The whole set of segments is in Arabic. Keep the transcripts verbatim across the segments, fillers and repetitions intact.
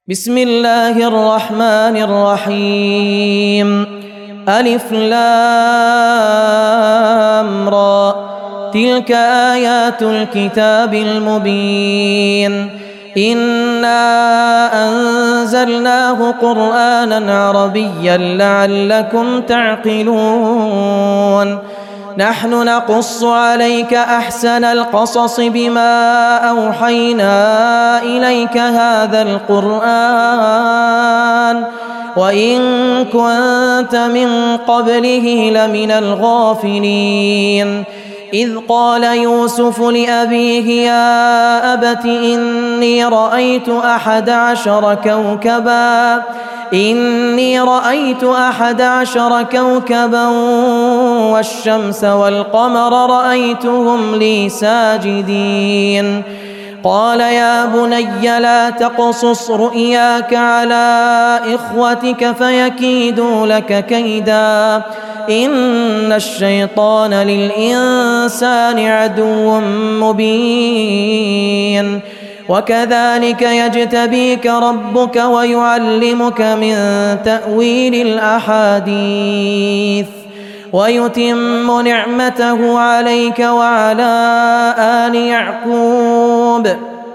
بسم الله الرحمن الرحيم. ألف لام را، تلك آيات الكتاب المبين. إنا أنزلناه قرآنا عربيا لعلكم تعقلون. نحن نقص عليك أحسن القصص بما أوحينا إليك هذا القرآن وإن كنت من قبله لمن الغافلين. إذ قال يوسف لأبيه يا أبت إني رأيت أحد عشر كوكبا إني رأيت أحد عشر كوكبا والشمس والقمر رأيتهم لي ساجدين. قال يا بني لا تقصص رؤياك على إخوتك فيكيدوا لك كيدا إن الشيطان للإنسان عدو مبين. وكذلك يجتبيك ربك ويعلمك من تأويل الأحاديث ويتم نعمته عليك وعلى آل يعقوب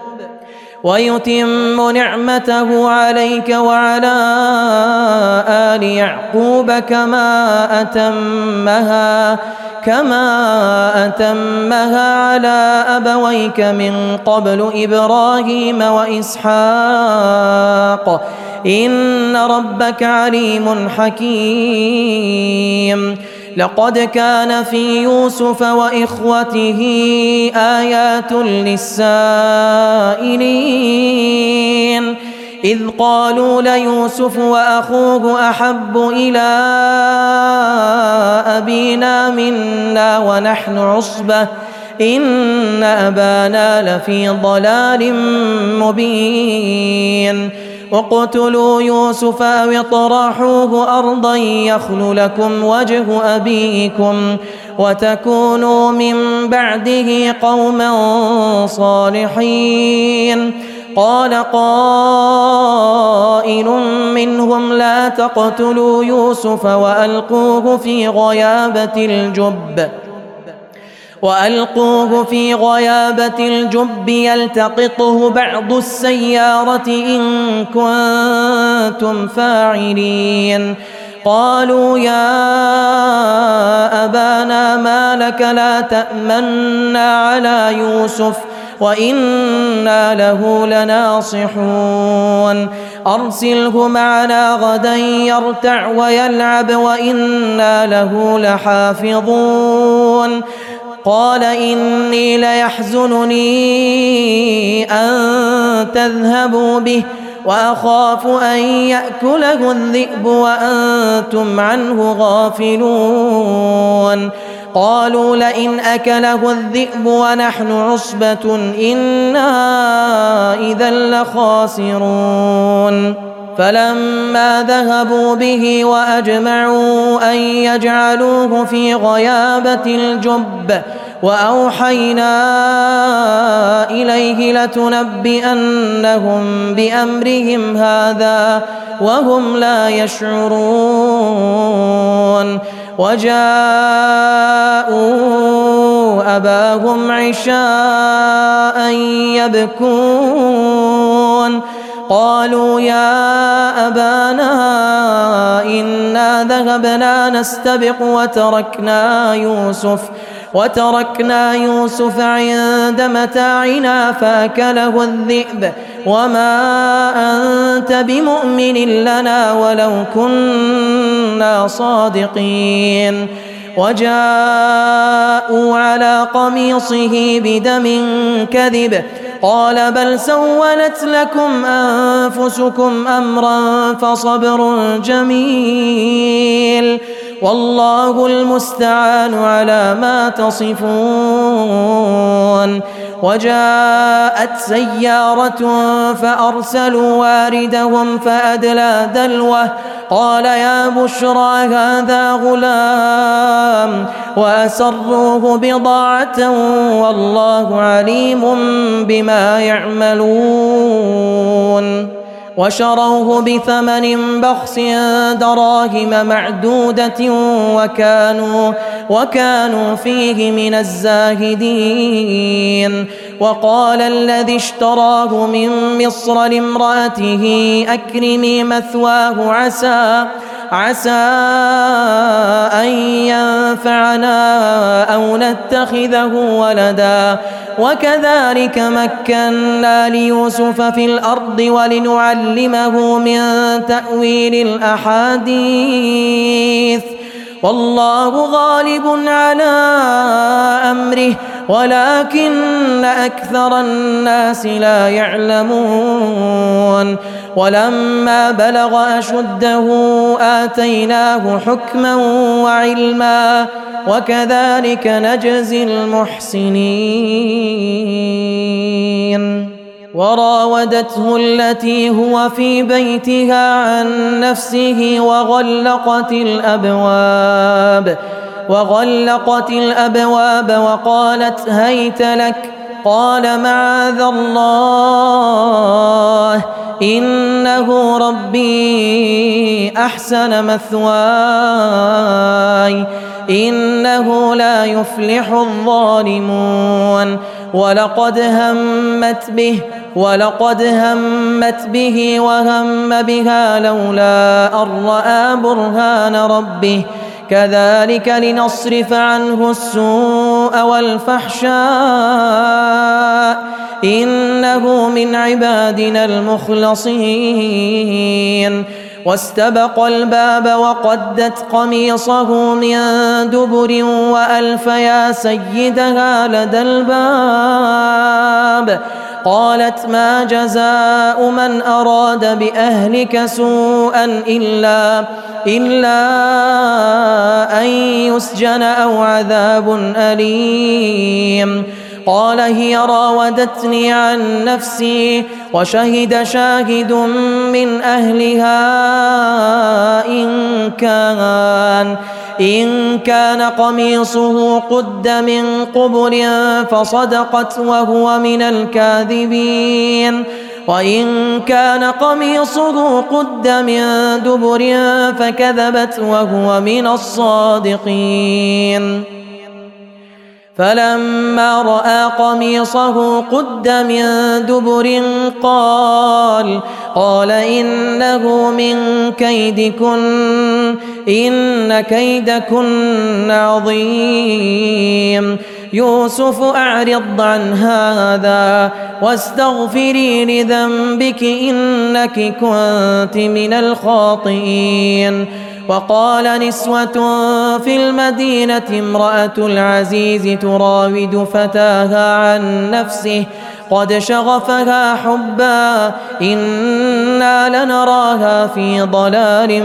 ويتم نعمته عليك وعلى آل يعقوب كما أتمها كما أتمها على أبويك من قبل إبراهيم وإسحاق إن ربك عليم حكيم. لقد كان في يوسف وإخوته آيات للسائلين إذ قالوا ليوسف وأخوه أحب إلى أبينا منا ونحن عصبة إن أبانا لفي ضلال مبين. اقتلوا يوسف أو اطرحوه أرضا يخل لكم وجه أبيكم وتكونوا من بعده قوما صالحين. قال قائل منهم لا تقتلوا يوسف وألقوه في غيابة الجب وألقوه في غيابة الجب يلتقطه بعض السيارة إن كنتم فاعلين. قالوا يا أبانا ما لك لا تأمنا على يوسف وإنا له لناصحون. أرسله معنا غدا يرتع ويلعب وإنا له لحافظون. قال إني ليحزنني أن تذهبوا به وأخاف أن يأكله الذئب وأنتم عنه غافلون. قالوا لئن أكله الذئب ونحن عصبة إنا إذا لخاسرون. فلما ذهبوا به وأجمعوا أن يجعلوه في غيابة الجب وأوحينا إليه لتنبئنهم بأمرهم هذا وهم لا يشعرون. وجاءوا أباهم عشاء يبكون. قالوا يا أبانا إنا ذهبنا نستبق وتركنا يوسف وتركنا يوسف عند متاعنا فأكله الذئب وما أنت بمؤمن لنا ولو كنا صادقين. وجاءوا على قميصه بدم كذب قال بل سولت لكم أنفسكم أمرا فصبر جميل والله المستعان على ما تصفون. وجاءت سيارة فأرسلوا واردهم فأدلى دلوه قال يا بشرى هذا غلام وأسروه بضاعة والله عليم بما يعملون. وشروه بثمن بخس دراهم معدودة وكانوا, وكانوا فيه من الزاهدين. وقال الذي اشتراه من مصر لامرأته أكرمي مثواه عسى عسى أن ينفعنا أو نتخذه ولدا وكذلك مكنا ليوسف في الأرض ولنعلمه من تأويل الأحاديث والله غالب على أمره ولكن أكثر الناس لا يعلمون. ولما بلغ أشده آتيناه حكما وعلما وكذلك نجزي المحسنين. وراودته التي هو في بيتها عن نفسه وغلقت الأبواب وغلقت الأبواب وقالت هيت لك قال معاذ الله إنه ربي أحسن مثواي إنه لا يفلح الظالمون. ولقد همت به ولقد همت به وهم بها لولا أن رأى برهان ربه كذلك لنصرف عنه السوء والفحشاء إنه من عبادنا المخلصين. واستبق الباب وقدت قميصه من دبر وألف يا سيدها لدى الباب قالت ما جزاء من أراد بأهلك سوءا إلا, إلا أن يسجن أو عذاب أليم. قال هي راودتني عن نفسي وشهد شاهد من أهلها إن كان إن كان قميصه قد من قبل فصدقت وهو من الكاذبين وإن كان قميصه قد من دبر فكذبت وهو من الصادقين. فلما رأى قميصه قد من دبر قال قال إنه من كيدكن إن كيدكن عظيم. يوسف أعرض عن هذا واستغفري لذنبك إنك كنت من الخاطئين. وقال نسوة في المدينة امرأة العزيز تراود فتاها عن نفسه قد شغفها حبا إنا لنراها في ضلال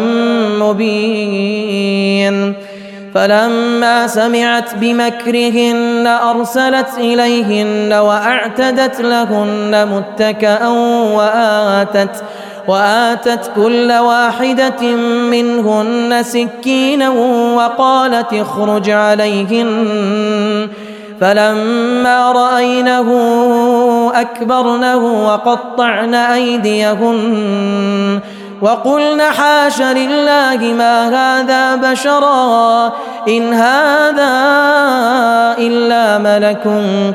مبين. فلما سمعت بمكرهن أرسلت إليهن وأعتدت لهن متكأ وآتت وآتت كل واحدة منهن سكينا وقالت اخرج عليهن. فلما رأينه أكبرنه وقطعن أيديهن وقلن حاش لله ما هذا بشرا إن هذا إلا ملك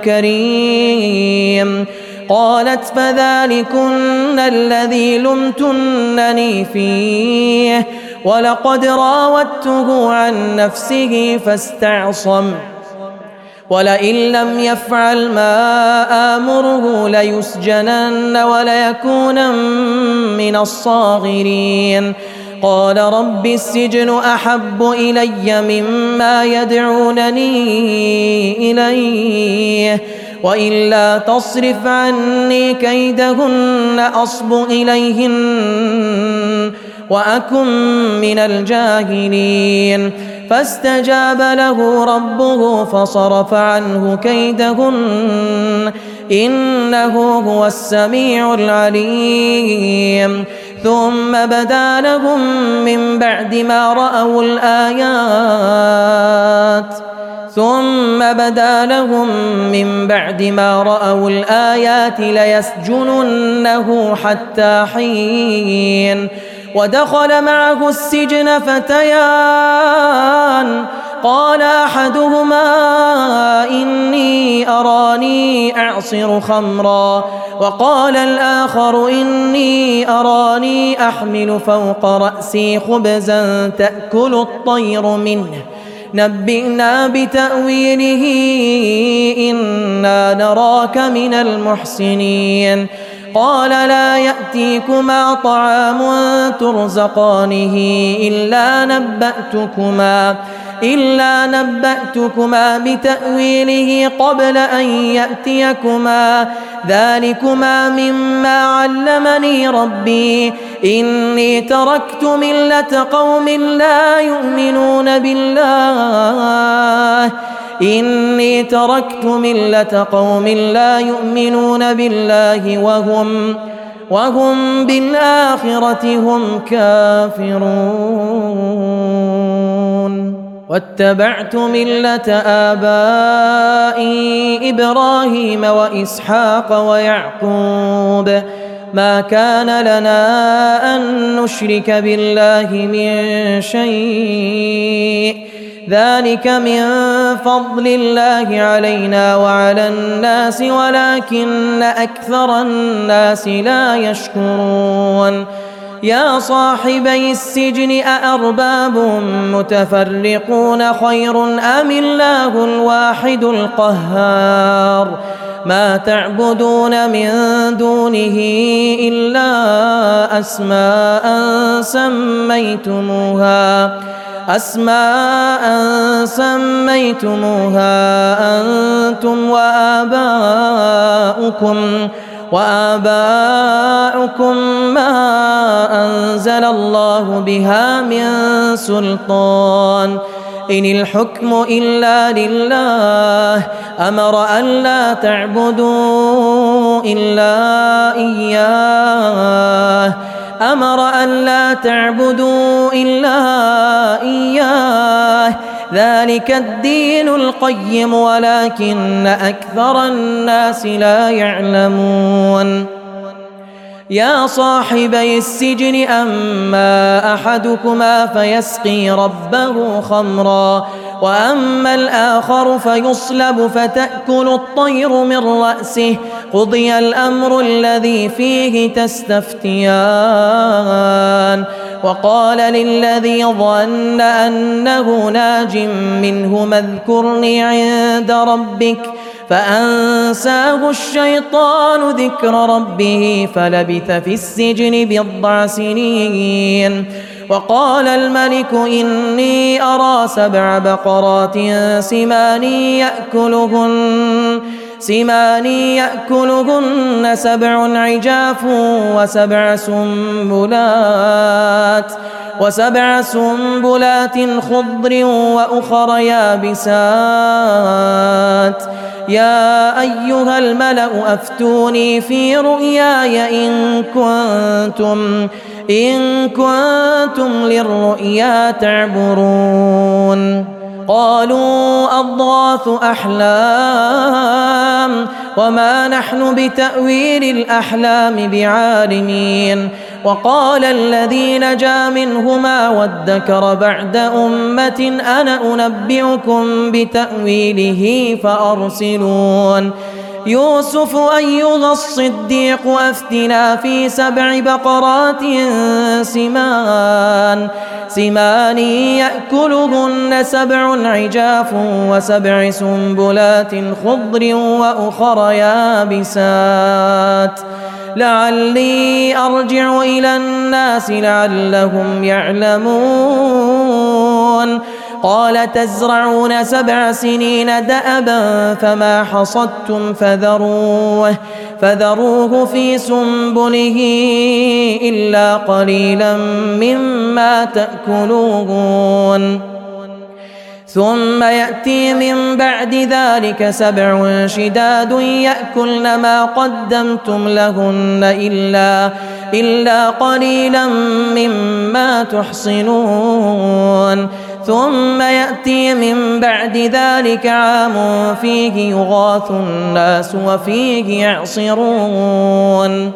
كريم. قالت فذلكن الذي لمتنني فيه ولقد راودته عن نفسه فاستعصم ولئن لم يفعل ما آمره ليسجنن وليكونن من الصاغرين. قال رب السجن أحب إلي مما يدعونني إليه وإلا تصرف عني كيدهن أصب إليهن وأكن من الجاهلين. فاستجاب له ربه فصرف عنه كيدهن إنه هو السميع العليم. ثم بدا لهم من بعد ما رأوا الآيات ثم بدا لهم من بعد ما رأوا الآيات ليسجننه حتى حين ودخل معه السجن فتيان قال أحدهما إني أراني أعصر خمرا وقال الآخر إني أراني أحمل فوق رأسي خبزا تأكل الطير منه نبئنا بتأويله إنا نراك من المحسنين قال لا يأتيكما طعام ترزقانه إلا نبأتكما إلا نبأتكما بتأويله قبل أن يأتيكما ذلكما مما علمني ربي إني تركت ملة قوم لا يؤمنون بالله إني تركت ملة قوم لا يؤمنون بالله وهم وهم بالآخرة هم كافرون واتبعت ملة آبائي إبراهيم وإسحاق ويعقوب ما كان لنا أن نشرك بالله من شيء ذلك من فضل الله علينا وعلى الناس ولكن أكثر الناس لا يشكرون يا صاحبي السجن أأرباب متفرقون خير أم الله الواحد القهار ما تعبدون من دونه إلا أسماء سميتموها أسماء سميتموها أنتم وآباؤكم وآباؤكم ما أنزل الله بها من سلطان إن الحكم إلا لله أمر ألا تعبدوا إلا إياه أمر ألا تعبدوا إلا إياه ذلك الدين القيم ولكن أكثر الناس لا يعلمون يا صاحبي السجن أما أحدكما فيسقي ربه خمرا وأما الآخر فيصلب فتأكل الطير من رأسه قضي الأمر الذي فيه تستفتيان وقال للذي ظن أنه ناج منهما اذكرني عند ربك فأنساه الشيطان ذكر ربه فلبث في السجن بضع سنين وقال الملك إني أرى سبع بقرات سمان يأكلهن سمان يأكلهن سبع عجاف وسبع سنبلات وسبع سنبلات خضر وأخر يابسات يا أيها الملأ أفتوني في رؤياي إن كنتم إن كنتم للرؤيا تعبرون قالوا أضغاث أحلام وما نحن بتأويل الأحلام بعالمين وقال الذي نجا منهما وادكر بعد أمة أنا أنبئكم بتأويله فأرسلون يوسف أيها الصديق أفتنا في سبع بقرات سمان سمان يأكلهن سبع عجاف وسبع سنبلات خضر وأخر يابسات لعلي أرجع إلى الناس لعلهم يعلمون قال تزرعون سبع سنين دأبا فما حصدتم فذروه فذروه في سنبله إلا قليلا مما تأكلون ثم يأتي من بعد ذلك سبع شداد يأكلن ما قدمتم لهن إلا إلا قليلا مما تحصنون ثم يأتي من بعد ذلك عام فيه يغاث الناس وفيه يعصرون.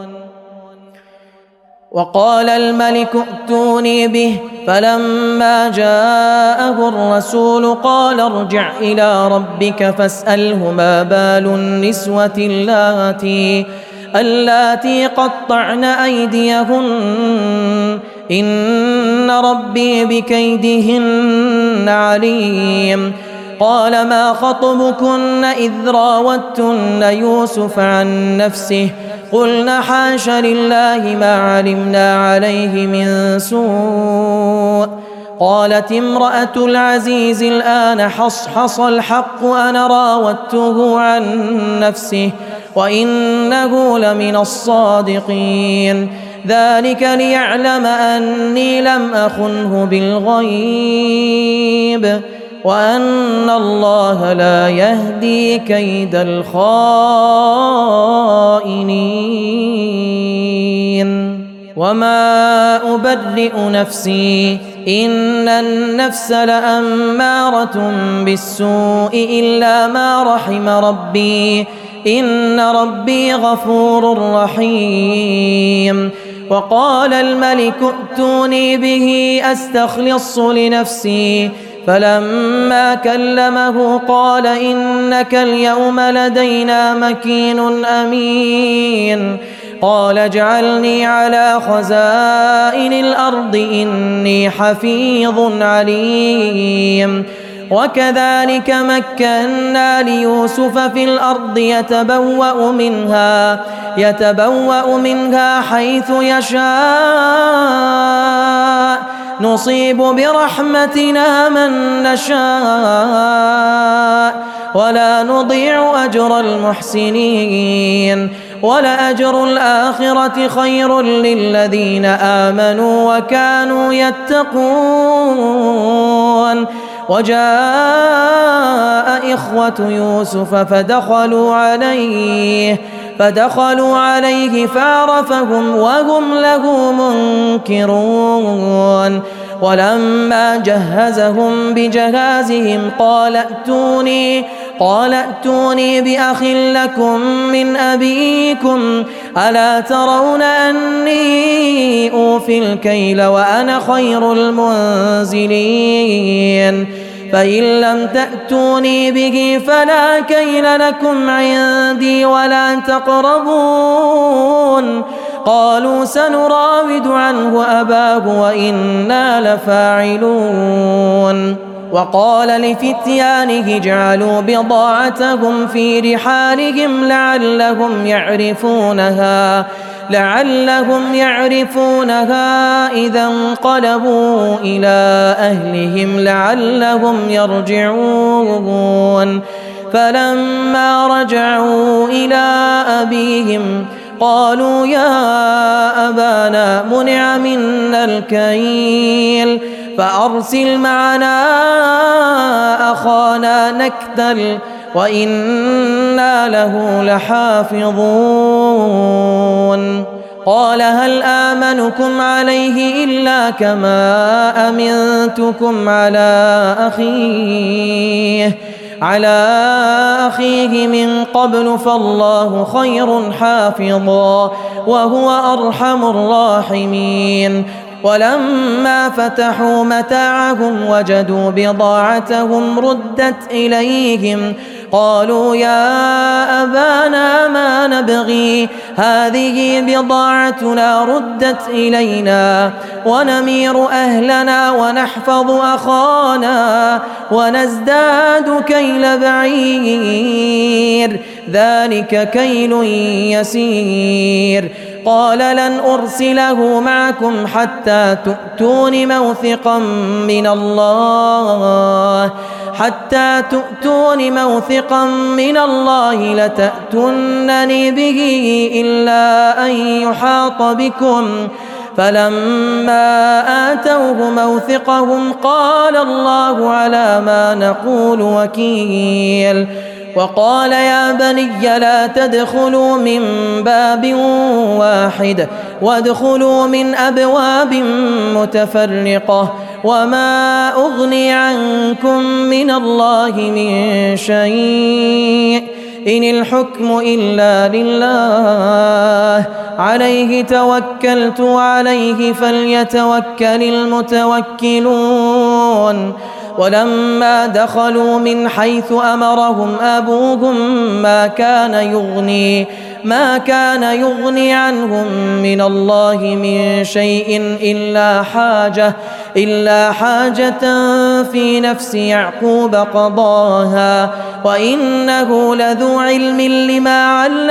وقال الملك ائتوني به فلما جاءه الرسول قال ارجع إلى ربك فاسأله ما بال النسوة اللاتي اللاتي قطعن أيديهن إن ربي بكيدهن عليم. قال ما خطبكن إذ راوتن يوسف عن نفسه قلنا حاش لله ما علمنا عليه من سوء. قالت امرأة العزيز الآن حصحص الحق أنا راودته عن نفسه وإنه لمن الصادقين. ذلك ليعلم أني لم أخنه بالغيب وأن الله لا يهدي كيد الخائنين. وما أبرئ نفسي إن النفس لأمارة بالسوء إلا ما رحم ربي إن ربي غفور رحيم. وقال الملك ائتوني به أستخلص لنفسي فلما كلمه قال إنك اليوم لدينا مكين أمين. قال اجعلني على خزائن الأرض إني حفيظ عليم. وكذلك مكنا ليوسف في الأرض يتبوأ منها يتبوأ منها حيث يشاء نصيب برحمتنا من نشاء ولا نضيع أجر المحسنين. ولأجر الآخرة خير للذين آمنوا وكانوا يتقون. وجاء إخوة يوسف فدخلوا عليه فدخلوا عليه فعرفهم وهم له منكرون. ولما جهزهم بجهازهم قال ائتوني قال ائتوني بأخ لكم من أبيكم ألا ترون أني أوفي الكيل وأنا خير المنزلين. فإن لم تأتوني به فلا كيل لكم عندي ولا تقربون. قالوا سنراود عنه أباه وإنا لفاعلون. وقال لفتيانه اجعلوا بضاعتهم في رحالهم لعلهم يعرفونها لعلهم يعرفونها إذا انقلبوا إلى أهلهم لعلهم يرجعون. فلما رجعوا إلى أبيهم قالوا يا أبانا منع منا الكيل فأرسل معنا أخانا نكتل وإنا له لحافظون. قال هل آمنكم عليه إلا كما أمنتكم على أخيه على أخيه من قبل فالله خير حافظا وهو أرحم الراحمين. ولما فتحوا متاعهم وجدوا بضاعتهم ردت إليهم قالوا يا أبانا ما نبغي هذه بضاعتنا ردت إلينا ونمير أهلنا ونحفظ أخانا ونزداد كيل بعير ذلك كيل يسير. قال لن أرسله معكم حتى تؤتون موثقا من الله حتى تؤتون موثقا من الله لتأتونني به إلا أن يحاط بكم. فلما آتوه موثقهم قال الله على ما نقول وكيل. وقال يا بني لا تدخلوا من باب واحد وادخلوا من أبواب متفرقة وما أغني عنكم من الله من شيء إن الحكم إلا لله عليه توكلت وعليه فليتوكل المتوكلون ولما دخلوا من حيث أمرهم أبوهم ما كان يغني ما كان يغني عنهم من الله من شيء إلا حاجة إلا حاجة في نفس يعقوب قضاها وإنه لذو علم لما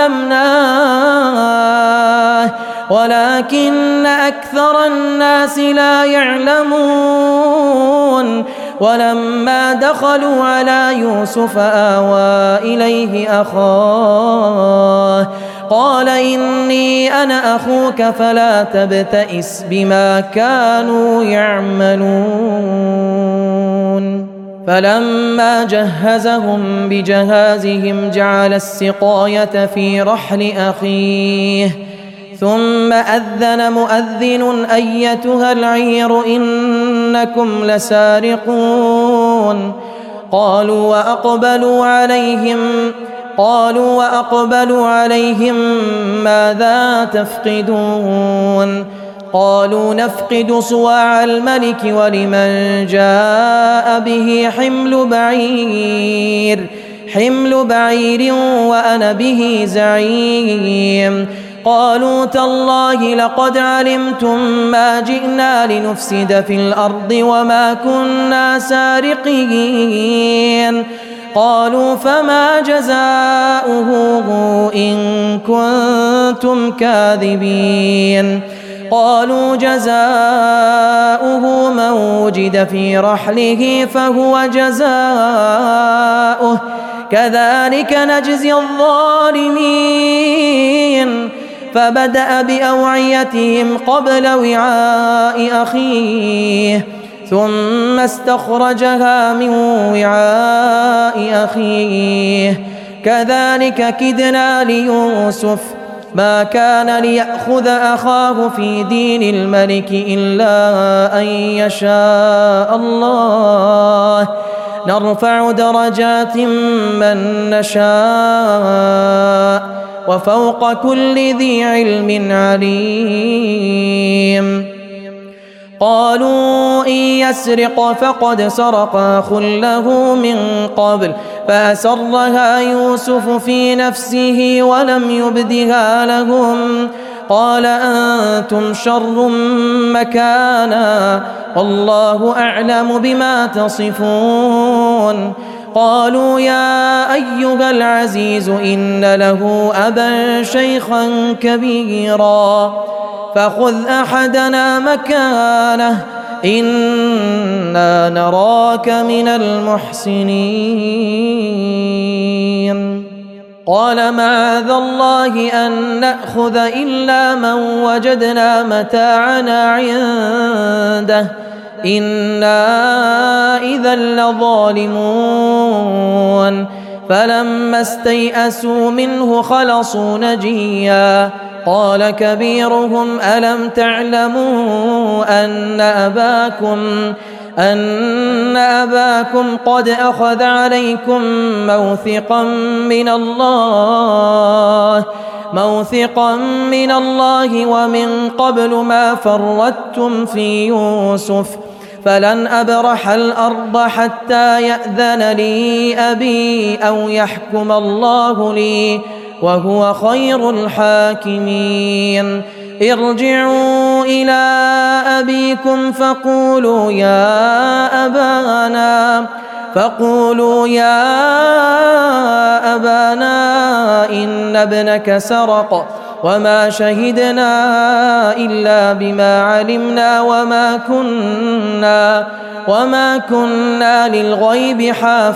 علمناه ولكن أكثر الناس لا يعلمون ولما دخلوا على يوسف آوى إليه أخاه قال إني أنا أخوك فلا تبتئس بما كانوا يعملون فلما جهزهم بجهازهم جعل السقاية في رحل أخيه ثم أذن مؤذن أيتها العير إنكم لسارقون قالوا وأقبلوا عليهم قالوا وأقبلوا عليهم ماذا تفقدون قالوا نفقد صواع الملك ولمن جاء به حمل بعير حمل بعير وأنا به زعيم قالوا تالله لقد علمتم ما جئنا لنفسد في الأرض وما كنا سارقين قالوا فما جزاؤه إن كنتم كاذبين قالوا جزاؤه من وجد في رحله فهو جزاؤه كذلك نجزي الظالمين فبدأ بأوعيتهم قبل وعاء أخيه ثم استخرجها من وعاء أخيه كذلك كدنا ليوسف ما كان ليأخذ أخاه في دين الملك إلا أن يشاء الله نرفع درجات من نشاء وفوق كل ذي علم عليم قالوا إن يسرق فقد سرق أخ له من قبل فأسرها يوسف في نفسه ولم يبدها لهم قال أنتم شر مكانا والله أعلم بما تصفون قالوا يا أيها العزيز إن له أبا شيخا كبيرا فخذ أحدنا مكانه إنا نراك من المحسنين قال معاذ الله أن نأخذ إلا من وجدنا متاعنا عنده إنا إذا لظالمون فلما استيئسوا منه خلصوا نجيا قال كبيرهم ألم تعلموا أن أباكم أن أباكم قد أخذ عليكم موثقا من الله موثقا من الله ومن قبل ما فرطتم في يوسف فلن أبرح الأرض حتى يأذن لي أبي أو يحكم الله لي وهو خير الحاكمين ارجعوا إلى أبيكم فقولوا يا أبانا فقولوا يا أبانا إن ابنك سرق وما شهدنا إلا بما علمنا وما كنا وما كنا للغيب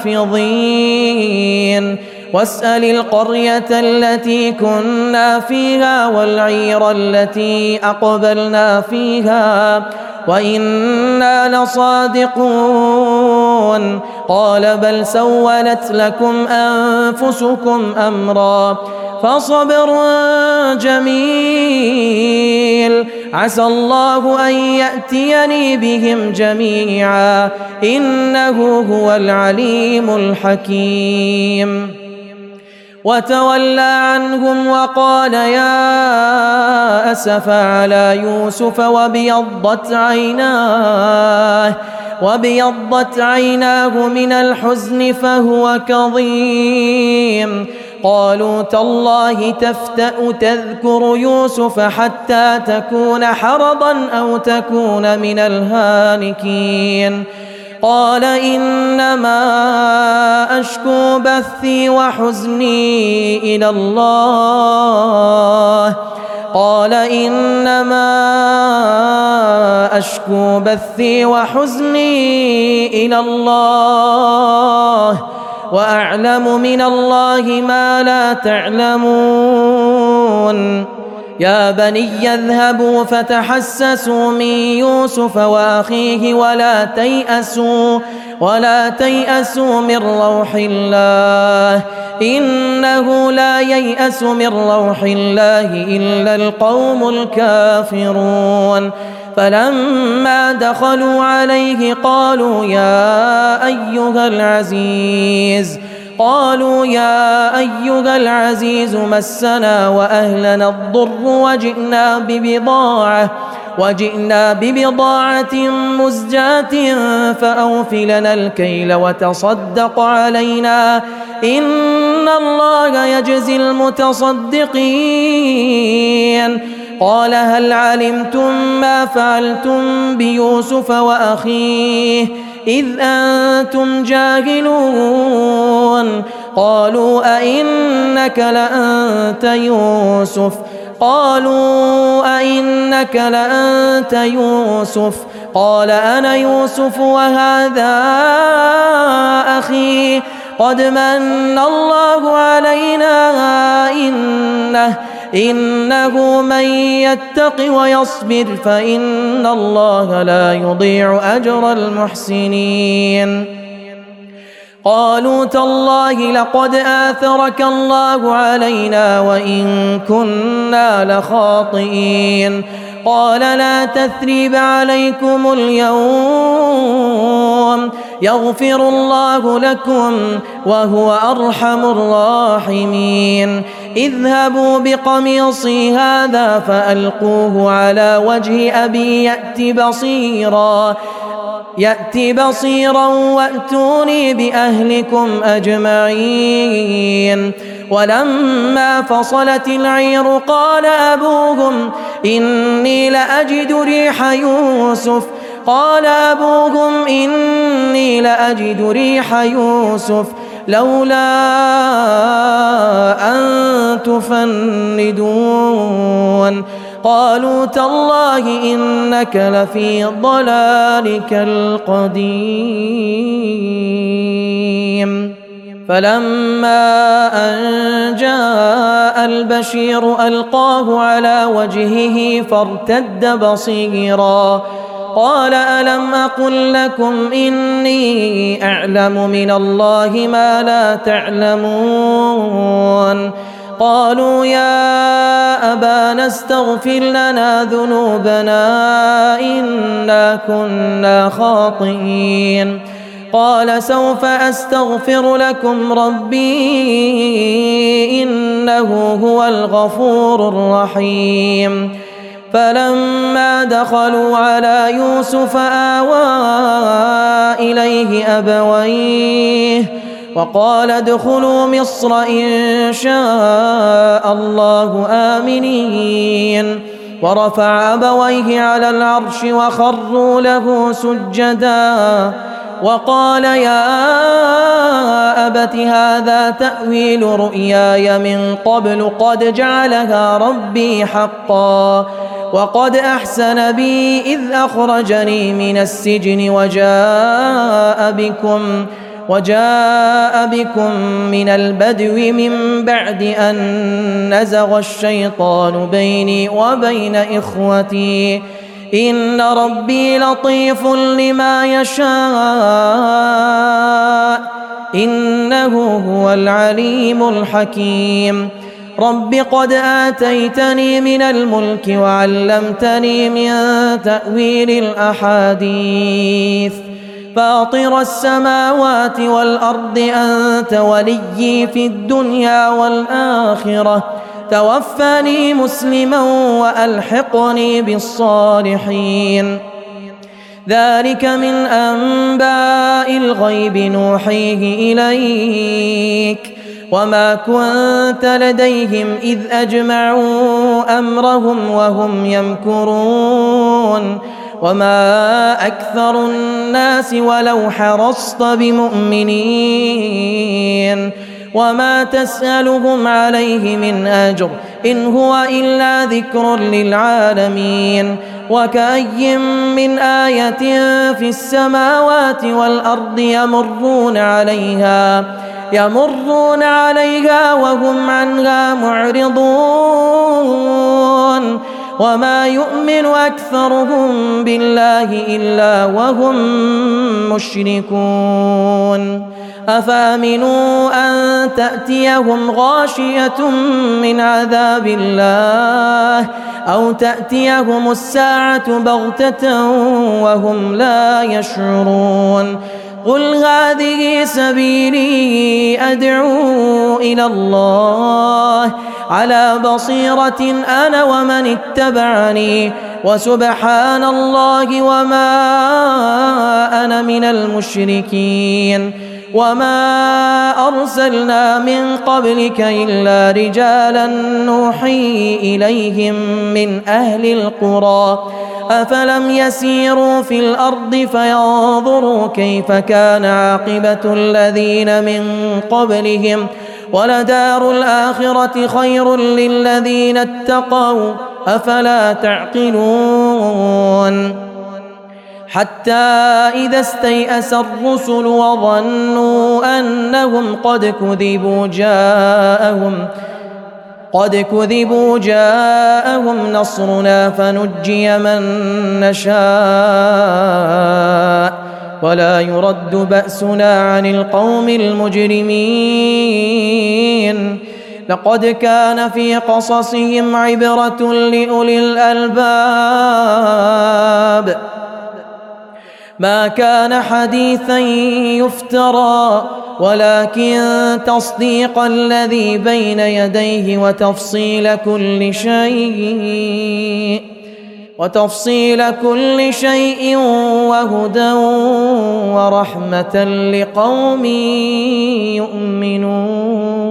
حافظين واسأل القرية التي كنا فيها والعير التي أقبلنا فيها وإنا لصادقون قال بل سولت لكم أنفسكم أمرا فصبر جميل عسى الله أن يأتيني بهم جميعا إنه هو العليم الحكيم. وتولى عنهم وقال يا أسفا على يوسف وابيضت عيناه وابيضت عيناه من الحزن فهو كظيم. قالوا تالله تفتأ تذكر يوسف حتى تكون حرضا أو تكون من الهالكين. قال إنما أشكو بثي وحزني إلى الله قال إنما أشكو بثي وحزني إلى الله وأعلم من الله ما لا تعلمون. يا بني اذهبوا فتحسسوا من يوسف وأخيه ولا تيأسوا ولا تيأسوا من روح الله إنه لا ييأس من روح الله إلا القوم الكافرون. فلما دخلوا عليه قالوا يا أيها العزيز قالوا يا أيها العزيز مسنا وأهلنا الضر وجئنا ببضاعة وجئنا ببضاعة مزجاة فأوف لنا الكيل وتصدق علينا إن الله يجزي المتصدقين. قال هل علمتم ما فعلتم بيوسف وأخيه إذ أنتم جاهلون؟ قالوا أئنك لأنت يوسف قالوا أئنك لأنت يوسف قال أنا يوسف وهذا أخي قد من الله علينا إنه إنه من يتق ويصبر فإن الله لا يضيع أجر المحسنين. قالوا تالله لقد آثرك الله علينا وإن كنا لخاطئين. قال لا تثريب عليكم اليوم يغفر الله لكم وهو أرحم الراحمين. اذهبوا بقميصي هذا فألقوه على وجه أبي يأت بصيرا يأتي بصيرا وأتوني بأهلكم أجمعين. ولما فصلت العير قال أبوهم إني لأجد ريح يوسف قال أبوهم إني لأجد ريح يوسف لولا أن تفندون. قالوا تالله إنك لفي ضلالك القديم. فلما أن جاء البشير ألقاه على وجهه فارتد بصيرا قال ألم أقل لكم إني أعلم من الله ما لا تعلمون. قالوا يا أبانا استغفر لنا ذنوبنا إنا كنا خاطئين. قال سوف أستغفر لكم ربي إنه هو الغفور الرحيم. فلما دخلوا على يوسف آوى إليه أبويه وقال ادخلوا مصر إن شاء الله آمنين. ورفع أبويه على العرش وخروا له سجدا وقال يا أبت هذا تأويل رؤياي من قبل قد جعلها ربي حقا وقد أحسن بي إذ أخرجني من السجن وجاء بكم وجاء بكم من البدو من بعد أن نزغ الشيطان بيني وبين إخوتي إن ربي لطيف لما يشاء إنه هو العليم الحكيم. رب قد آتيتني من الملك وعلمتني من تأويل الأحاديث فاطر السماوات والأرض أنت وليي في الدنيا والآخرة توفني مسلما وألحقني بالصالحين ذلك من أنباء الغيب نوحيه إليك وما كنت لديهم إذ أجمعوا أمرهم وهم يمكرون وما أكثر الناس ولو حرصت بمؤمنين وما تسألهم عليه من أجر إن هو إلا ذكر للعالمين وكأي من آية في السماوات والأرض يمرون عليها يمرون عليها وهم عنها معرضون وما يؤمن أكثرهم بالله إلا وهم مشركون أفأمنوا أن تأتيهم غاشية من عذاب الله أو تأتيهم الساعة بغتة وهم لا يشعرون قل هذه سبيلي أدعو إلى الله على بصيرة أنا ومن اتبعني وسبحان الله وما أنا من المشركين وما أرسلنا من قبلك إلا رجالا نوحي إليهم من أهل القرى أفلم يسيروا في الأرض فينظروا كيف كان عاقبة الذين من قبلهم ولدار الآخرة خير للذين اتقوا أفلا تعقلون حتى إذا استيأس الرسل وظنوا أنهم قد كذبوا جاءهم قد كذبوا جاءهم نصرنا فنجي من نشاء ولا يرد بأسنا عن القوم المجرمين لقد كان في قصصهم عبرة لأولي الألباب ما كان حديثا يفترى ولكن تصديق الذي بين يديه وتفصيل كل شيء وتفصيل كل شيء وهدى ورحمة لقوم يؤمنون.